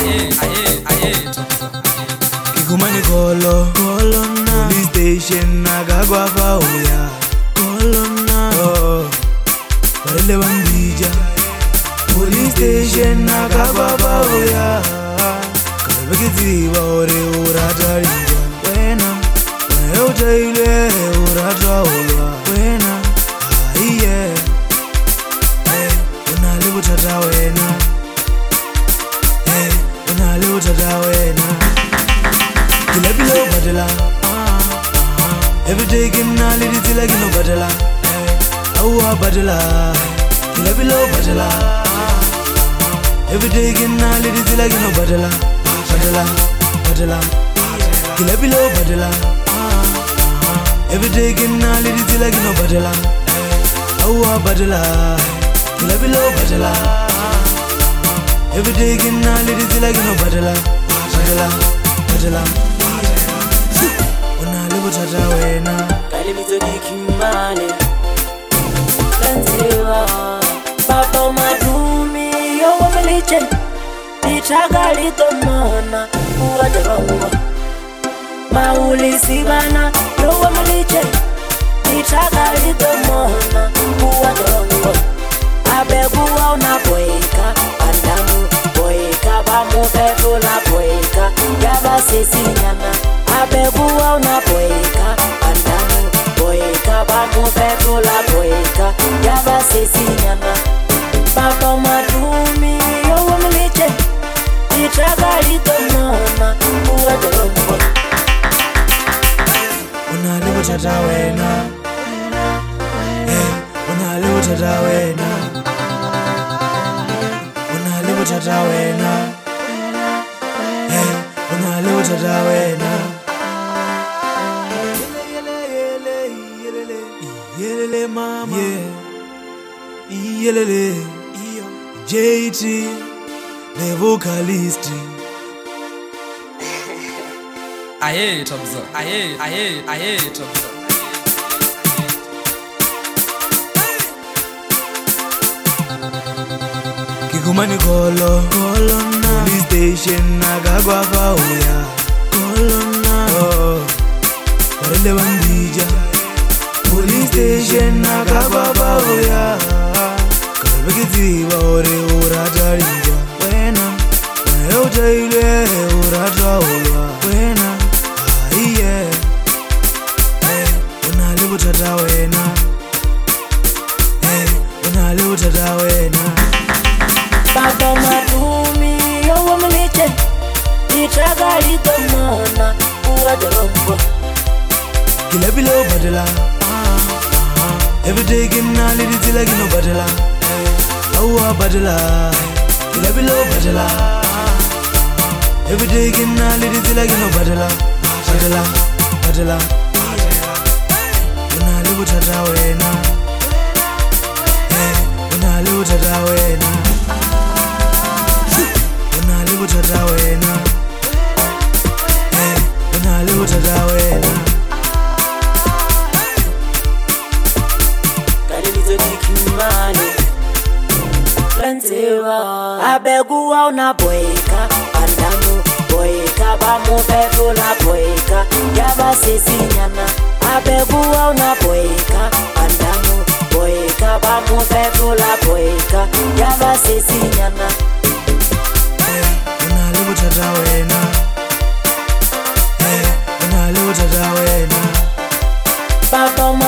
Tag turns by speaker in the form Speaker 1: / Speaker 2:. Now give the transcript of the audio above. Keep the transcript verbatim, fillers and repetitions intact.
Speaker 1: aye, aye, aye.
Speaker 2: Kikumani kolo, kolo na police station nagagwa fa uya. Kolo na, oh, barele bambija. Police station nagagwa fa uya. Kalabekiti ba ore uratarija. Wena, wena utaile uratra uya. Wena, aiye, hey, unale utata wena. Hey, unale utata wena. Kila bilo badala, every day gina lidi tila gino badala, awa badala. Kila bilo badala, every day gina lidi tila gino badala, badala, badala. Kila bilo badala, every day gina lidi tila gino badala, awa badala. Kila bilo badala, every day gina lidi tila gino badala, badala, badala. Utata wena
Speaker 3: kali mitodi kimane Lanzewa Papa madumi yo wamliche Nitagali tomona Uwadarongwa Maulisi bana yo wamliche Nitagali tomona Uwadarongwa Abekuwa unapoeka Andamu poeka Bamu fefula poeka Yaba sisi nyana Abekuwa unapoeka Andamu poeka Bamu fefula poeka Yaba sisi nyana Papa madumi yo wamliche Nitagali tomona Uwadarongwa
Speaker 2: Unale utata wena Hey, unale utata wena Unale utata wena Hey, unale utata wena Yelele mama Yeah Yelele J T The vocalist
Speaker 1: Aye, Tobzo. Aye, aye, aye, Tobzo.
Speaker 2: Kikumani kolo, kolo na police station nagagwa fa uya. Kolo na, oh, barele bambija. Police station nagagwa fa uya. Kalabekiti ba ore uratarija. Wena, wena utaile uratra uya. Wena, aiye, hey, unale utata wena. Hey, unale utata wena.
Speaker 3: Papa madumi yo wamliche Nitagali tomona Uwadarongwa
Speaker 2: Kila bilo badala, every day gina lidi tila gino badala, awa badala. Kila bilo badala, every day gina lidi tila gino badala, badala, badala. Unale utata wena, hey, unale utata wena, unale utata wena, hey, unale utata wena.
Speaker 3: Kimane Lanzewa Abekuwa unapoeka Andamu poeka Bamu fefula poeka Yaba sisi nyana Abekuwa unapoeka Andamu poeka Bamu fefula poeka Yaba sisi nyana
Speaker 2: Hey, unale utata wena. Hey, unale utata wena.
Speaker 3: Papa